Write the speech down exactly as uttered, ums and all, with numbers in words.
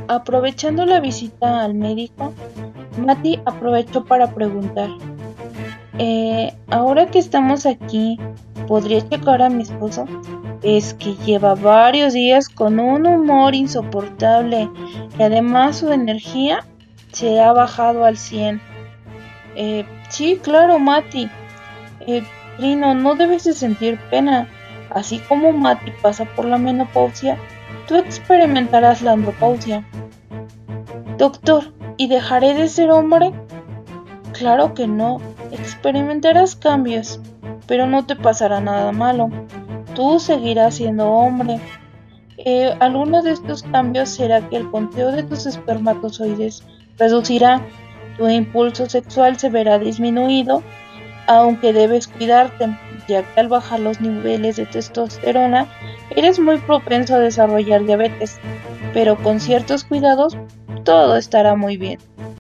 Aprovechando la visita al médico, Mati aprovechó para preguntar, "Eh, ahora que estamos aquí, ¿podría checar a mi esposo? Es que lleva varios días con un humor insoportable y además su energía se ha bajado al cien". Eh, sí, claro, Mati. Eh, Trino, no debes de sentir pena. Así como Mati pasa por la menopausia, tú experimentarás la andropausia. Doctor, ¿y dejaré de ser hombre? Claro que no. Experimentarás cambios, pero no te pasará nada malo. Tú seguirás siendo hombre. Eh, alguno de estos cambios será que el conteo de tus espermatozoides reducirá, tu impulso sexual se verá disminuido, aunque debes cuidarte, ya que al bajar los niveles de testosterona eres muy propenso a desarrollar diabetes, pero con ciertos cuidados todo estará muy bien.